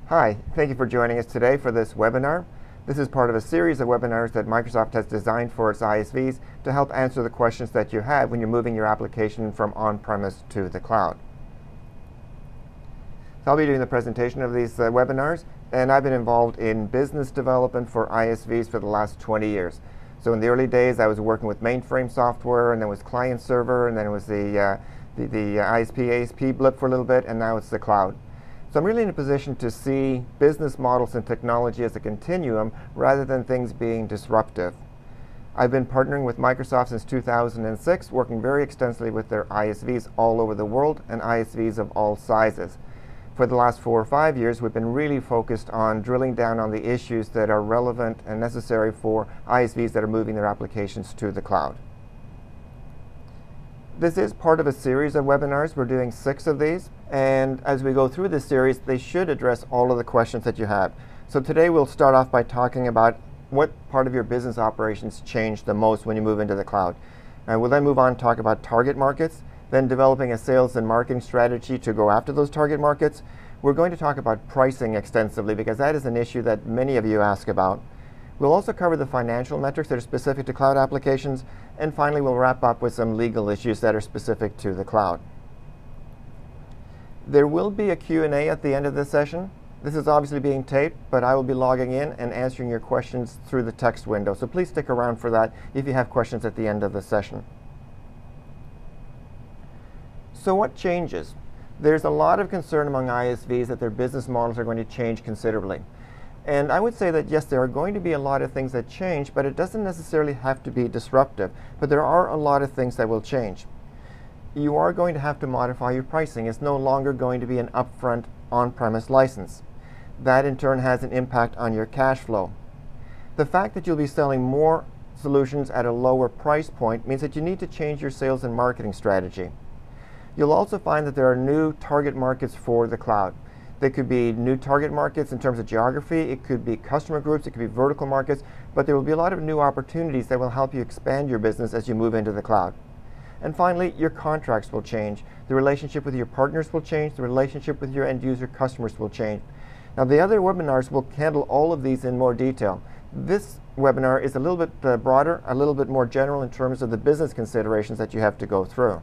Hi, thank you for joining us today for this webinar. This is part of a series of webinars that Microsoft has designed for its ISVs to help answer the questions that you have when you're moving your application from on-premise to the cloud. So I'll be doing the presentation of these webinars, and I've been involved in business development for ISVs for the last 20 years. So in the early days, I was working with mainframe software, and then it was client server, and then it was the ISP, ASP blip for a little bit, and now it's the cloud. So I'm really in a position to see business models and technology as a continuum rather than things being disruptive. I've been partnering with Microsoft since 2006, working very extensively with their ISVs all over the world and ISVs of all sizes. For the last 4 or 5 years, we've been really focused on drilling down on the issues that are relevant and necessary for ISVs that are moving their applications to the cloud. This is part of a series of webinars. We're doing 6 of these, and as we go through this series, they should address all of the questions that you have. So today we'll start off by talking about what part of your business operations change the most when you move into the cloud. And we'll then move on to talk about target markets, then developing a sales and marketing strategy to go after those target markets. We're going to talk about pricing extensively because that is an issue that many of you ask about. We'll also cover the financial metrics that are specific to cloud applications, and finally we'll wrap up with some legal issues that are specific to the cloud. There will be a Q&A at the end of this session. This is obviously being taped, but I will be logging in and answering your questions through the text window, so please stick around for that if you have questions at the end of the session. So what changes? There's a lot of concern among ISVs that their business models are going to change considerably. And I would say that yes, there are going to be a lot of things that change, but it doesn't necessarily have to be disruptive. But there are a lot of things that will change. You are going to have to modify your pricing. It's no longer going to be an upfront on-premise license. That in turn has an impact on your cash flow. The fact that you'll be selling more solutions at a lower price point means that you need to change your sales and marketing strategy. You'll also find that there are new target markets for the cloud. They could be new target markets in terms of geography, it could be customer groups, it could be vertical markets, but there will be a lot of new opportunities that will help you expand your business as you move into the cloud. And finally, your contracts will change. The relationship with your partners will change. The relationship with your end user customers will change. Now, the other webinars will handle all of these in more detail. This webinar is a little bit broader, a little bit more general in terms of the business considerations that you have to go through.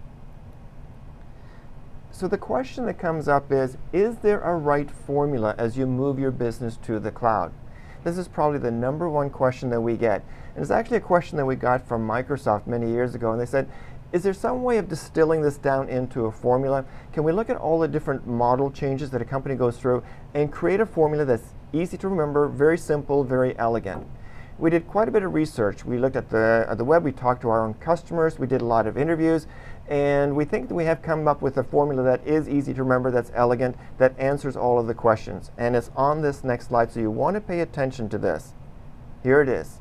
So the question that comes up is there a right formula as you move your business to the cloud? This is probably the #1 question that we get. And it's actually a question that we got from Microsoft many years ago. And they said, is there some way of distilling this down into a formula? Can we look at all the different model changes that a company goes through and create a formula that's easy to remember, very simple, very elegant? We did quite a bit of research. We looked at the web, we talked to our own customers, we did a lot of interviews, and we think that we have come up with a formula that is easy to remember, that's elegant, that answers all of the questions. And it's on this next slide, so you want to pay attention to this. Here it is.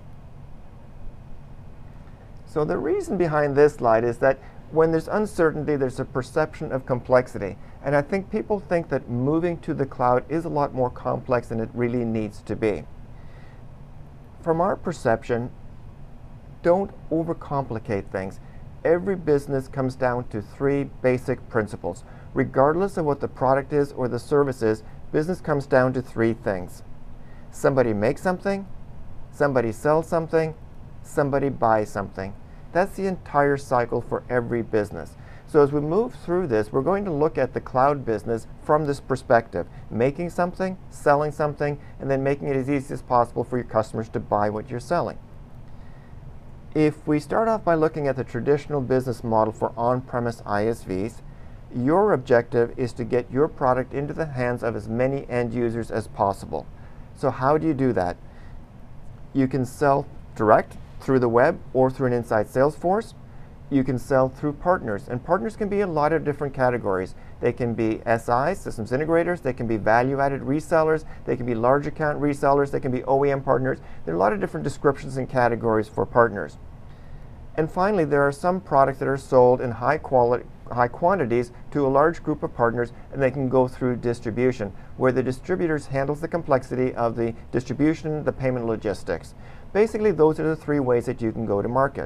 So the reason behind this slide is that when there's uncertainty, there's a perception of complexity. And I think people think that moving to the cloud is a lot more complex than it really needs to be. From our perception, don't overcomplicate things. Every business comes down to 3 basic principles. Regardless of what the product is or the service is, business comes down to 3 things. Somebody makes something, somebody sells something, somebody buys something. That's the entire cycle for every business. So as we move through this, we're going to look at the cloud business from this perspective, making something, selling something, and then making it as easy as possible for your customers to buy what you're selling. If we start off by looking at the traditional business model for on-premise ISVs, your objective is to get your product into the hands of as many end users as possible. So how do you do that? You can sell direct through the web or through an inside sales force. You can sell through partners, and partners can be a lot of different categories. They can be SIs, systems integrators, they can be value-added resellers, they can be large account resellers, they can be OEM partners. There are a lot of different descriptions and categories for partners. And finally, there are some products that are sold in high quantities to a large group of partners, and they can go through distribution, where the distributors handles the complexity of the distribution, the payment logistics. Basically, those are the 3 ways that you can go to market.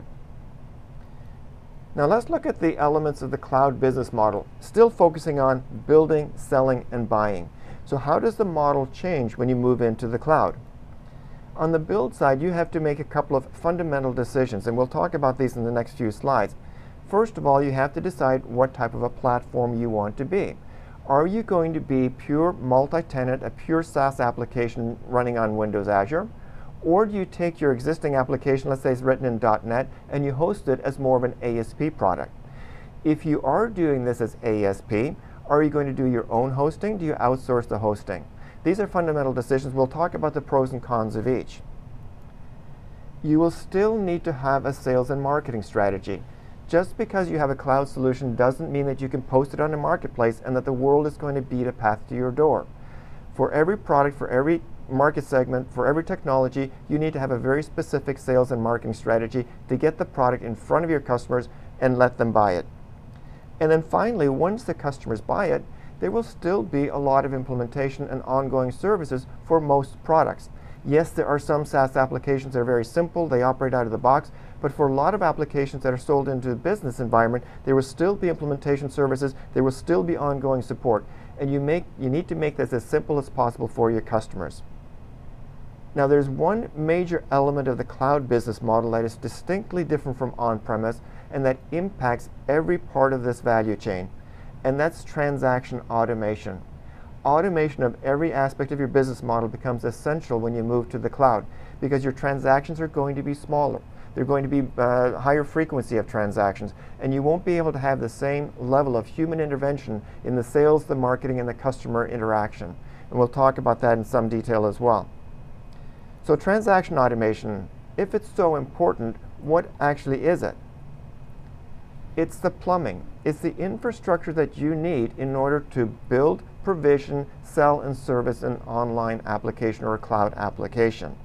Now let's look at the elements of the cloud business model, still focusing on building, selling, and buying. So how does the model change when you move into the cloud? On the build side, you have to make a couple of fundamental decisions, and we'll talk about these in the next few slides. First of all, you have to decide what type of a platform you want to be. Are you going to be pure multi-tenant, a pure SaaS application running on Windows Azure? Or do you take your existing application, let's say it's written in .NET, and you host it as more of an ASP product? If you are doing this as ASP, are you going to do your own hosting? Do you outsource the hosting? These are fundamental decisions. We'll talk about the pros and cons of each. You will still need to have a sales and marketing strategy. Just because you have a cloud solution doesn't mean that you can post it on a marketplace and that the world is going to beat a path to your door. For every product, for every market segment, for every technology, you need to have a very specific sales and marketing strategy to get the product in front of your customers and let them buy it. And then finally, once the customers buy it, there will still be a lot of implementation and ongoing services for most products. Yes, there are some SaaS applications that are very simple, they operate out of the box, but for a lot of applications that are sold into a business environment, there will still be implementation services, there will still be ongoing support, and you need to make this as simple as possible for your customers. Now, there's one major element of the cloud business model that is distinctly different from on-premise and that impacts every part of this value chain, and that's transaction automation. Automation of every aspect of your business model becomes essential when you move to the cloud because your transactions are going to be smaller. They're going to be higher frequency of transactions, and you won't be able to have the same level of human intervention in the sales, the marketing, and the customer interaction. And we'll talk about that in some detail as well. So transaction automation, if it's so important, what actually is it? It's the plumbing. It's the infrastructure that you need in order to build, provision, sell, and service an online application or a cloud application.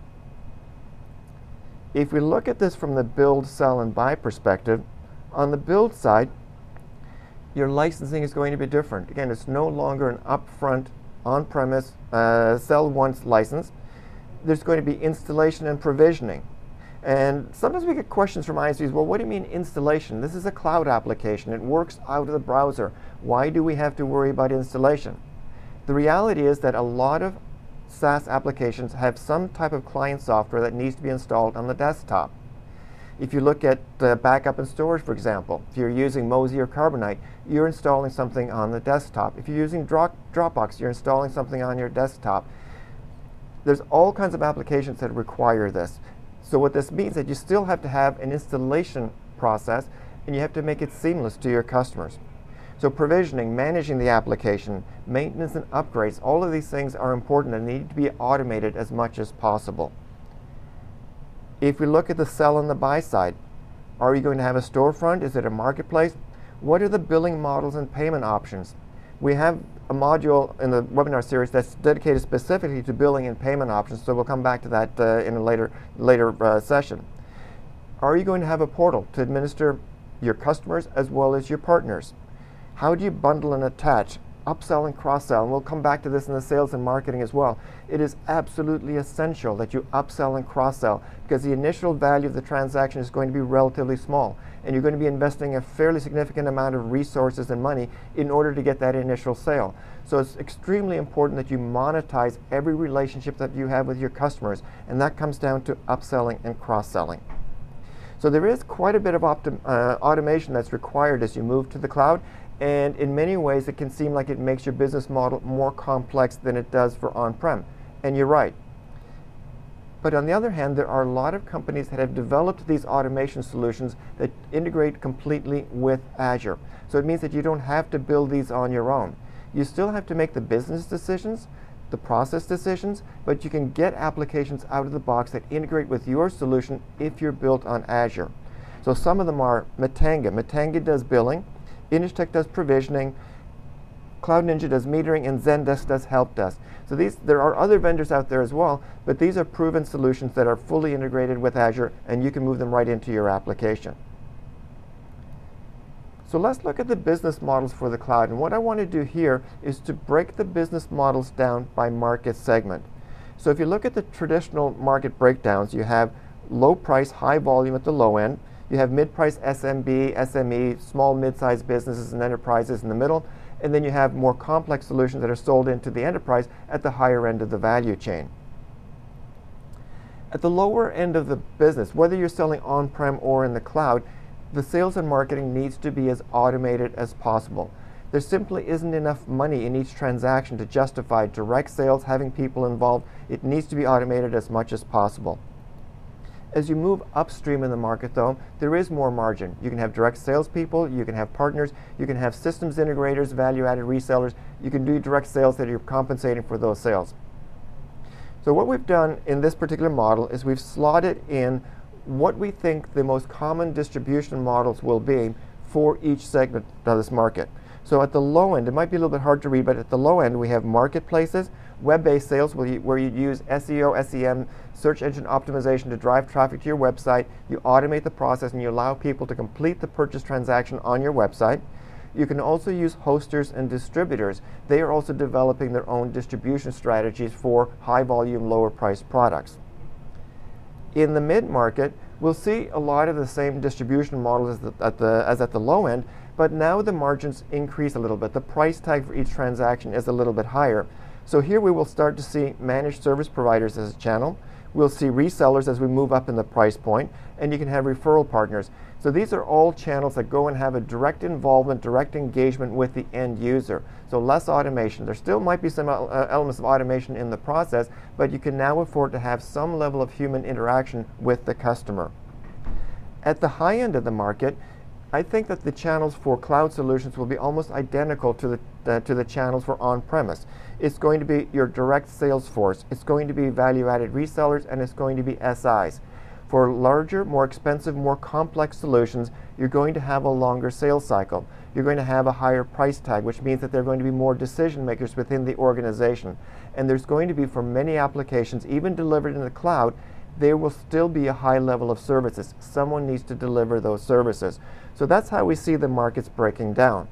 If we look at this from the build, sell, and buy perspective, on the build side, your licensing is going to be different. Again, it's no longer an upfront, on-premise, sell once license. There's going to be installation and provisioning. And sometimes we get questions from ISVs, well, what do you mean installation? This is a cloud application. It works out of the browser. Why do we have to worry about installation? The reality is that a lot of SaaS applications have some type of client software that needs to be installed on the desktop. If you look at backup and storage, for example, if you're using Mozy or Carbonite, you're installing something on the desktop. If you're using Dropbox, you're installing something on your desktop. There's all kinds of applications that require this. So what this means is that you still have to have an installation process, and you have to make it seamless to your customers. So provisioning, managing the application, maintenance and upgrades, all of these things are important and need to be automated as much as possible. If we look at the sell and the buy side, are you going to have a storefront? Is it a marketplace? What are the billing models and payment options? We have a module in the webinar series that's dedicated specifically to billing and payment options, so we'll come back to that in a later session. Are you going to have a portal to administer your customers as well as your partners? How do you bundle and attach, upsell and cross-sell? And we'll come back to this in the sales and marketing as well. It is absolutely essential that you upsell and cross-sell because the initial value of the transaction is going to be relatively small, and you're going to be investing a fairly significant amount of resources and money in order to get that initial sale. So it's extremely important that you monetize every relationship that you have with your customers, and that comes down to upselling and cross-selling. So there is quite a bit of automation that's required as you move to the cloud, and in many ways it can seem like it makes your business model more complex than it does for on-prem, and you're right. But on the other hand, there are a lot of companies that have developed these automation solutions that integrate completely with Azure. So it means that you don't have to build these on your own. You still have to make the business decisions, the process decisions, but you can get applications out of the box that integrate with your solution if you're built on Azure. So some of them are Metanga. Metanga does billing, Initech does provisioning, Cloud Ninja does metering, and Zendesk does help desk. So there are other vendors out there as well, but these are proven solutions that are fully integrated with Azure, and you can move them right into your application. So let's look at the business models for the cloud. And what I want to do here is to break the business models down by market segment. So if you look at the traditional market breakdowns, you have low price, high volume at the low end. You have mid-price SMB, SME, small, mid-sized businesses and enterprises in the middle. and then you have more complex solutions that are sold into the enterprise at the higher end of the value chain. At the lower end of the business, whether you're selling on-prem or in the cloud, the sales and marketing needs to be as automated as possible. There simply isn't enough money in each transaction to justify direct sales, having people involved. It needs to be automated as much as possible. As you move upstream in the market, though, there is more margin. You can have direct salespeople, you can have partners, you can have systems integrators, value-added resellers. You can do direct sales that you're compensating for those sales. So what we've done in this particular model is we've slotted in what we think the most common distribution models will be for each segment of this market. So at the low end, it might be a little bit hard to read, but at the low end we have marketplaces, web-based sales where you use SEO, SEM, search engine optimization to drive traffic to your website. You automate the process and you allow people to complete the purchase transaction on your website. You can also use hosters and distributors. They are also developing their own distribution strategies for high volume, lower priced products. In the mid-market, we'll see a lot of the same distribution models as at the low end, but now the margins increase a little bit. The price tag for each transaction is a little bit higher. So here we will start to see managed service providers as a channel. We'll see resellers as we move up in the price point, and you can have referral partners. So these are all channels that go and have a direct involvement, direct engagement with the end user. So less automation. There still might be some elements of automation in the process, but you can now afford to have some level of human interaction with the customer. At the high end of the market, I think that the channels for cloud solutions will be almost identical to the channels for on-premise. It's going to be your direct sales force, it's going to be value-added resellers, and it's going to be SIs. For larger, more expensive, more complex solutions, you're going to have a longer sales cycle. You're going to have a higher price tag, which means that there are going to be more decision makers within the organization. And there's going to be, for many applications, even delivered in the cloud, there will still be a high level of services. Someone needs to deliver those services. So that's how we see the markets breaking down.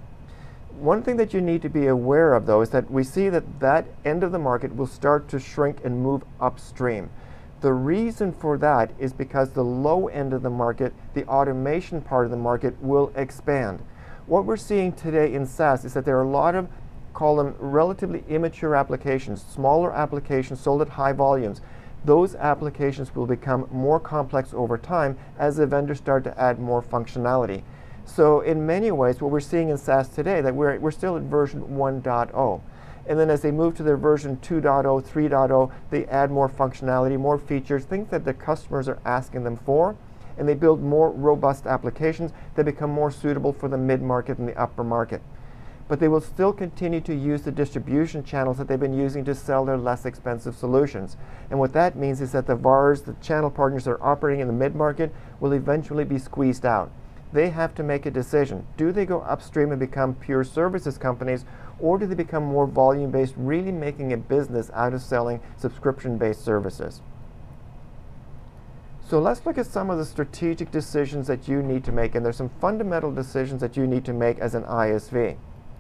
One thing that you need to be aware of, though, is that we see that that end of the market will start to shrink and move upstream. The reason for that is because the low end of the market, the automation part of the market, will expand. What we're seeing today in SaaS is that there are a lot of, call them relatively immature applications, smaller applications sold at high volumes. Those applications will become more complex over time as the vendors start to add more functionality. So in many ways, what we're seeing in SaaS today, that we're still at version 1.0. And then as they move to their version 2.0, 3.0, they add more functionality, more features, things that the customers are asking them for, and they build more robust applications that become more suitable for the mid-market and the upper market. But they will still continue to use the distribution channels that they've been using to sell their less expensive solutions. And what that means is that the VARs, the channel partners that are operating in the mid-market, will eventually be squeezed out. They have to make a decision. Do they go upstream and become pure services companies, or do they become more volume-based, really making a business out of selling subscription-based services? So let's look at some of the strategic decisions that you need to make, and there's some fundamental decisions that you need to make as an ISV.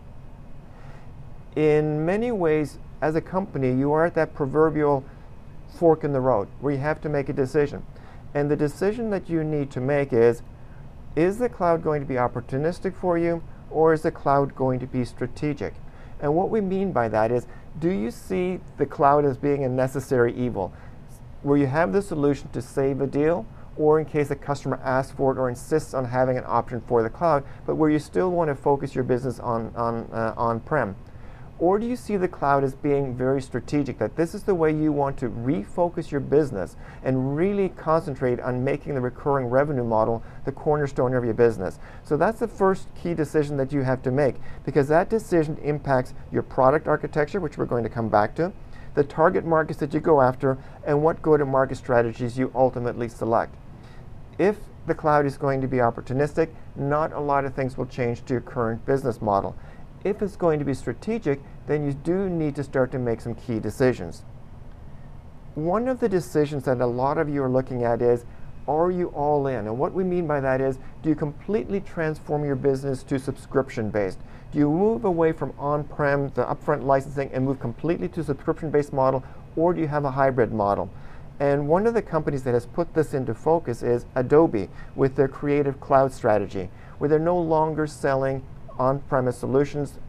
In many ways, as a company, you are at that proverbial fork in the road where you have to make a decision. And the decision that you need to make is the cloud going to be opportunistic for you, or is the cloud going to be strategic? And what we mean by that is, do you see the cloud as being a necessary evil, where you have the solution to save a deal, or in case a customer asks for it or insists on having an option for the cloud, but where you still want to focus your business on-prem? Or do you see the cloud as being very strategic, that this is the way you want to refocus your business and really concentrate on making the recurring revenue model the cornerstone of your business? So that's the first key decision that you have to make, because that decision impacts your product architecture, which we're going to come back to, the target markets that you go after, and what go-to-market strategies you ultimately select. If the cloud is going to be opportunistic, not a lot of things will change to your current business model. If it's going to be strategic, then you do need to start to make some key decisions. One of the decisions that a lot of you are looking at is, are you all in? And what we mean by that is, do you completely transform your business to subscription-based? Do you move away from on-prem, the upfront licensing, and move completely to subscription-based model, or do you have a hybrid model? And one of the companies that has put this into focus is Adobe with their Creative Cloud strategy, where they're no longer selling on-premise solutions,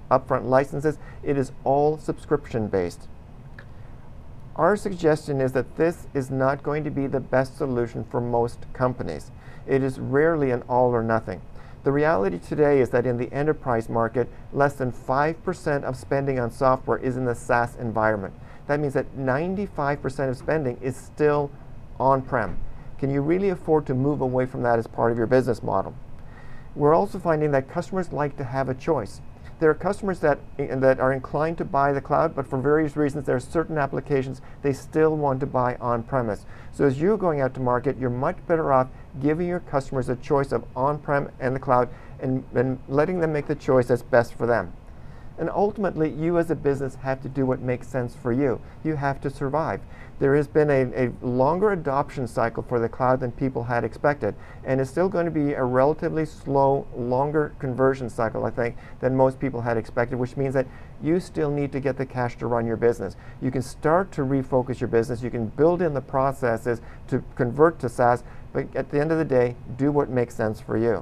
upfront licenses. It is all subscription based. Our suggestion is that this is not going to be the best solution for most companies. It is rarely an all or nothing. The reality today is that in the enterprise market, less than 5% of spending on software is in the SaaS environment. That means that 95% of spending is still on-prem. Can you really afford to move away from that as part of your business model? We're also finding that customers like to have a choice. There are customers that are inclined to buy the cloud, but for various reasons there are certain applications they still want to buy on-premise. So as you're going out to market, you're much better off giving your customers a choice of on-prem and the cloud and letting them make the choice that's best for them. And ultimately, you as a business have to do what makes sense for you. You have to survive. There has been a longer adoption cycle for the cloud than people had expected, and it's still going to be a relatively slow, longer conversion cycle, I think, than most people had expected, which means that you still need to get the cash to run your business. You can start to refocus your business. You can build in the processes to convert to SaaS, but at the end of the day, do what makes sense for you.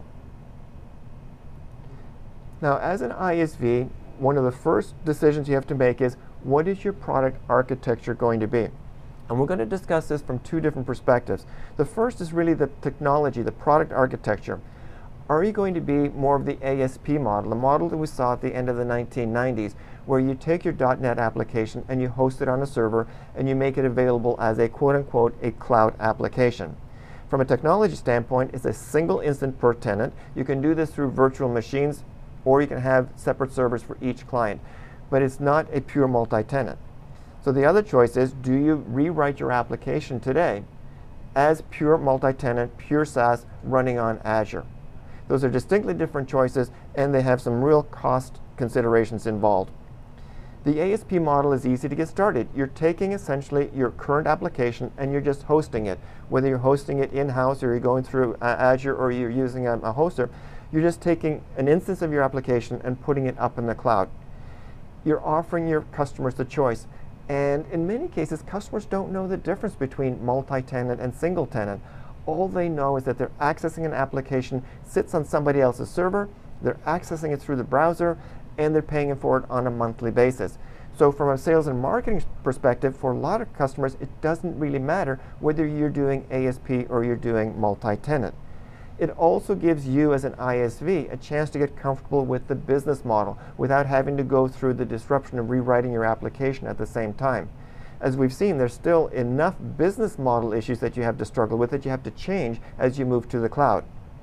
Now, as an ISV, one of the first decisions you have to make is, what is your product architecture going to be? And we're going to discuss this from two different perspectives. The first is really the technology, the product architecture. Are you going to be more of the ASP model, the model that we saw at the end of the 1990s, where you take your .NET application and you host it on a server and you make it available as a quote-unquote a cloud application? From a technology standpoint, it's a single instance per tenant. You can do this through virtual machines, or you can have separate servers for each client, but it's not a pure multi-tenant. So the other choice is, do you rewrite your application today as pure multi-tenant, pure SaaS running on Azure? Those are distinctly different choices, and they have some real cost considerations involved. The ASP model is easy to get started. You're taking essentially your current application and you're just hosting it. Whether you're hosting it in-house or you're going through Azure or you're using a hoster, you're just taking an instance of your application and putting it up in the cloud. You're offering your customers the choice. And in many cases, customers don't know the difference between multi-tenant and single-tenant. All they know is that they're accessing an application, sits on somebody else's server, they're accessing it through the browser, and they're paying for it on a monthly basis. So from a sales and marketing perspective, for a lot of customers, it doesn't really matter whether you're doing ASP or you're doing multi-tenant. It also gives you as an ISV a chance to get comfortable with the business model without having to go through the disruption of rewriting your application at the same time. As we've seen, there's still enough business model issues that you have to struggle with that you have to change as you move to the cloud.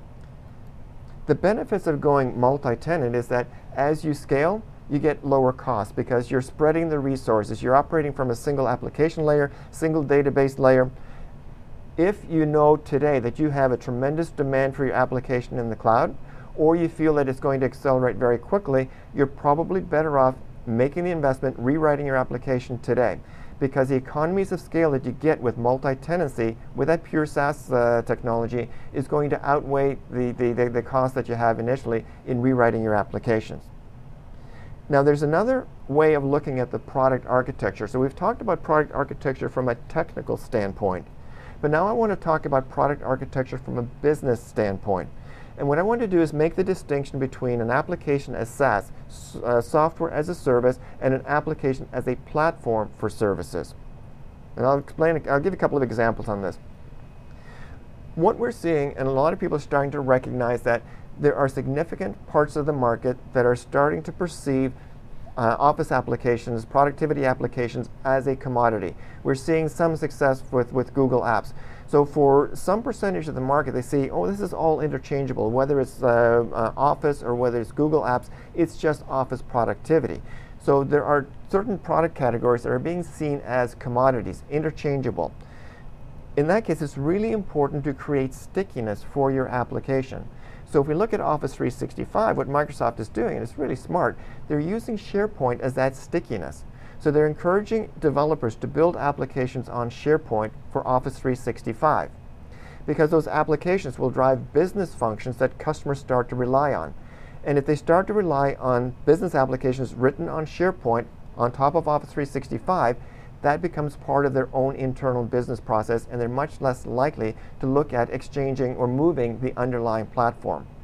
The benefits of going multi-tenant is that as you scale, you get lower costs because you're spreading the resources. You're operating from a single application layer, single database layer. If you know today that you have a tremendous demand for your application in the cloud, or you feel that it's going to accelerate very quickly, you're probably better off making the investment, rewriting your application today. Because the economies of scale that you get with multi-tenancy, with that pure SaaS technology, is going to outweigh the cost that you have initially in rewriting your applications. Now there's another way of looking at the product architecture. So we've talked about product architecture from a technical standpoint. But now I want to talk about product architecture from a business standpoint. And what I want to do is make the distinction between an application as SaaS, software as a service, and an application as a platform for services. And I'll give a couple of examples on this. What we're seeing, and a lot of people are starting to recognize that there are significant parts of the market that are starting to perceive office applications, productivity applications as a commodity. We're seeing some success with Google Apps. So for some percentage of the market, they see, oh, this is all interchangeable. Whether it's Office or whether it's Google Apps, it's just Office productivity. So there are certain product categories that are being seen as commodities, interchangeable. In that case, it's really important to create stickiness for your application. So if we look at Office 365, what Microsoft is doing, and it's really smart, they're using SharePoint as that stickiness. So they're encouraging developers to build applications on SharePoint for Office 365 because those applications will drive business functions that customers start to rely on. And if they start to rely on business applications written on SharePoint on top of Office 365, that becomes part of their own internal business process, and they're much less likely to look at exchanging or moving the underlying platform.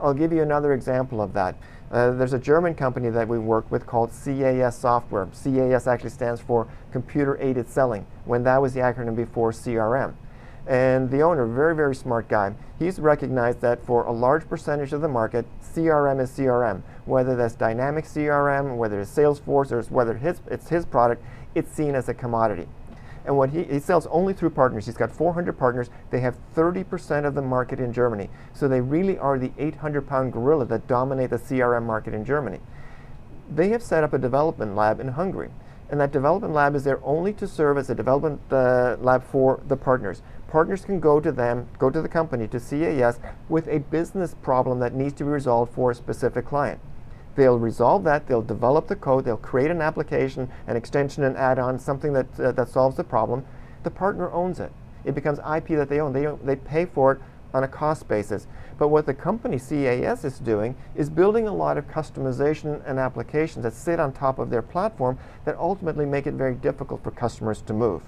I'll give you another example of that. There's a German company that we work with called CAS Software. CAS actually stands for Computer Aided Selling, when that was the acronym before CRM. And the owner, very, very smart guy, he's recognized that for a large percentage of the market, CRM is CRM. Whether that's Dynamics CRM, whether it's Salesforce, or whether it's his product, it's seen as a commodity. And what he sells only through partners. He's got 400 partners. They have 30% of the market in Germany. So they really are the 800-pound gorilla that dominate the CRM market in Germany. They have set up a development lab in Hungary. And that development lab is there only to serve as a development lab for the partners. Partners can go to the company, to CAS, with a business problem that needs to be resolved for a specific client. They'll resolve that, they'll develop the code, they'll create an application, an extension, an add-on, something that solves the problem. The partner owns it. It becomes IP that they own. They pay for it on a cost basis. But what the company CAS is doing is building a lot of customization and applications that sit on top of their platform that ultimately make it very difficult for customers to move.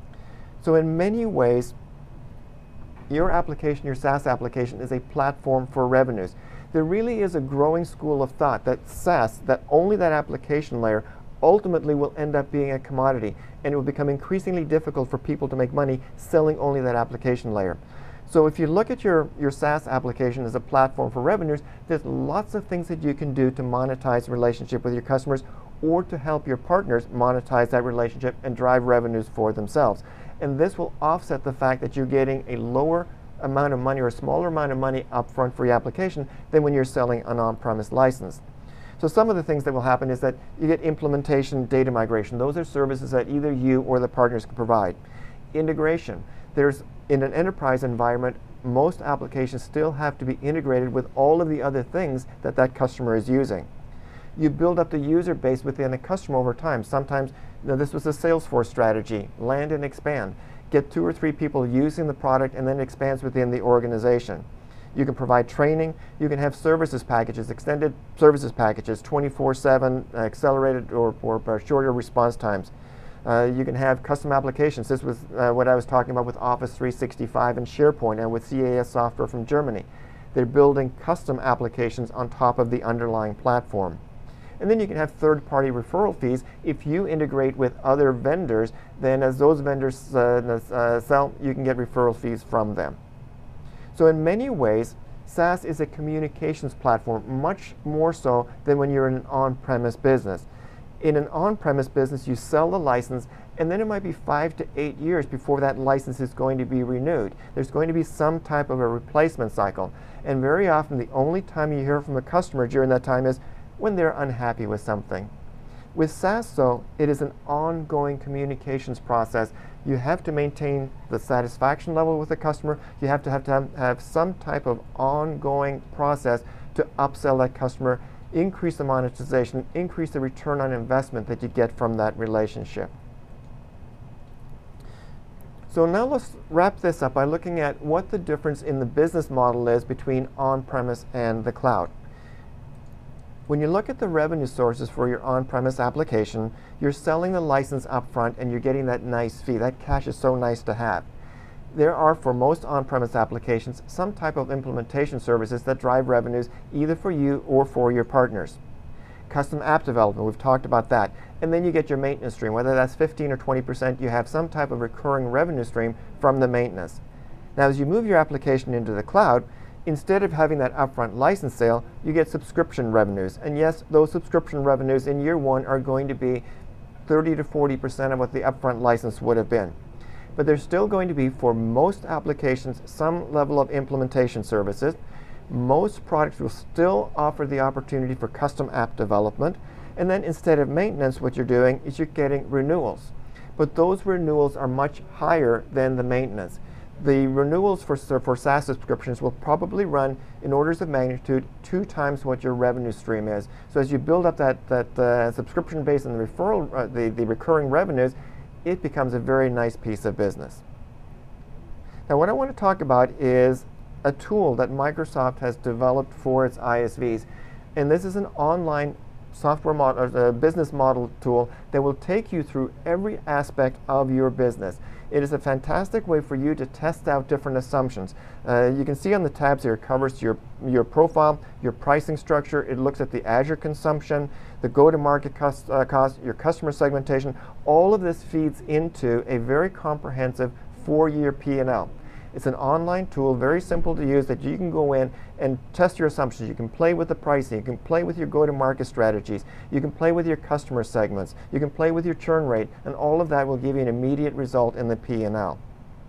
So in many ways, your application, your SaaS application, is a platform for revenues. There really is a growing school of thought that SaaS, that only that application layer, ultimately will end up being a commodity, and it will become increasingly difficult for people to make money selling only that application layer. So if you look at your SaaS application as a platform for revenues, there's lots of things that you can do to monetize the relationship with your customers, or to help your partners monetize that relationship and drive revenues for themselves. And this will offset the fact that you're getting a lower amount of money or a smaller amount of money upfront for your application than when you're selling an on-premise license. So some of the things that will happen is that you get implementation, data migration. Those are services that either you or the partners can provide. Integration. In an enterprise environment, most applications still have to be integrated with all of the other things that that customer is using. You build up the user base within a customer over time. Sometimes, this was a Salesforce strategy, land and expand. Get 2 or 3 people using the product, and then it expands within the organization. You can provide training. You can have services packages, extended services packages, 24/7, accelerated or shorter response times. You can have custom applications. This was what I was talking about with Office 365 and SharePoint, and with CAS Software from Germany. They're building custom applications on top of the underlying platform. And then you can have third-party referral fees. If you integrate with other vendors, then as those vendors sell, you can get referral fees from them. So in many ways, SaaS is a communications platform, much more so than when you're in an on-premise business. In an on-premise business, you sell the license, and then it might be 5 to 8 years before that license is going to be renewed. There's going to be some type of a replacement cycle. And very often, the only time you hear from a customer during that time is when they're unhappy with something. With SaaS, though, it is an ongoing communications process. You have to maintain the satisfaction level with the customer. You have to have some type of ongoing process to upsell that customer, increase the monetization, increase the return on investment that you get from that relationship. So now let's wrap this up by looking at what the difference in the business model is between on-premise and the cloud. When you look at the revenue sources for your on-premise application, you're selling the license up front and you're getting that nice fee. That cash is so nice to have. There are, for most on-premise applications, some type of implementation services that drive revenues either for you or for your partners. Custom app development, we've talked about that. And then you get your maintenance stream. Whether that's 15 or 20%, you have some type of recurring revenue stream from the maintenance. Now, as you move your application into the cloud, instead of having that upfront license sale, you get subscription revenues. And yes, those subscription revenues in year one are going to be 30 to 40% of what the upfront license would have been. But there's still going to be, for most applications, some level of implementation services. Most products will still offer the opportunity for custom app development. And then instead of maintenance, what you're doing is you're getting renewals. But those renewals are much higher than the maintenance. The renewals for SaaS subscriptions will probably run in orders of magnitude 2 times what your revenue stream is. So as you build up that subscription base and the recurring revenues, it becomes a very nice piece of business. Now, what I want to talk about is a tool that Microsoft has developed for its ISVs, and this is an online business model tool that will take you through every aspect of your business. It is a fantastic way for you to test out different assumptions. You can see on the tabs here, it covers your profile, your pricing structure. It looks at the Azure consumption, the go-to-market cost, your customer segmentation. All of this feeds into a very comprehensive 4-year P&L. It's an online tool, very simple to use, that you can go in and test your assumptions. You can play with the pricing, you can play with your go-to-market strategies, you can play with your customer segments, you can play with your churn rate, and all of that will give you an immediate result in the P&L.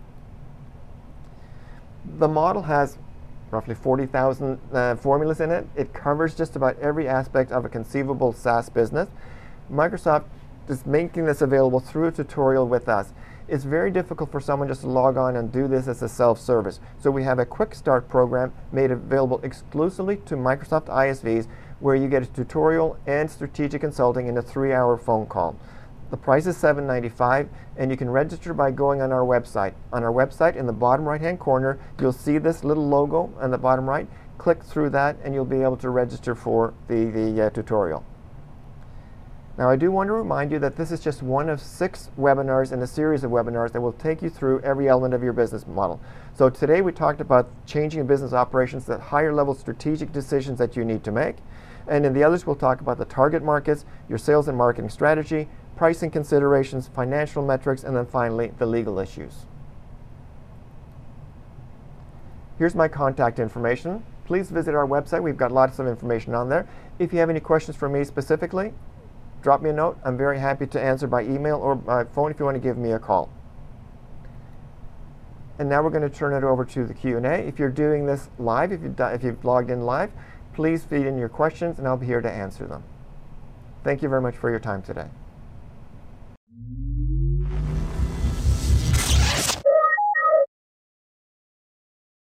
The model has roughly 40,000 formulas in it. It covers just about every aspect of a conceivable SaaS business. Microsoft is making this available through a tutorial with us. It's very difficult for someone just to log on and do this as a self-service. So we have a quick start program made available exclusively to Microsoft ISVs, where you get a tutorial and strategic consulting in a 3-hour phone call. The price is $7.95, and you can register by going on our website. On our website, in the bottom right-hand corner, you'll see this little logo on the bottom right. Click through that, and you'll be able to register for the tutorial. Now, I do want to remind you that this is just one of 6 webinars in a series of webinars that will take you through every element of your business model. So today we talked about changing business operations, that higher level strategic decisions that you need to make. And in the others, we'll talk about the target markets, your sales and marketing strategy, pricing considerations, financial metrics, and then finally, the legal issues. Here's my contact information. Please visit our website. We've got lots of information on there. If you have any questions for me specifically, drop me a note. I'm very happy to answer by email or by phone if you want to give me a call. And now we're going to turn it over to the Q&A. If you're doing this live, if you've logged in live, please feed in your questions and I'll be here to answer them. Thank you very much for your time today.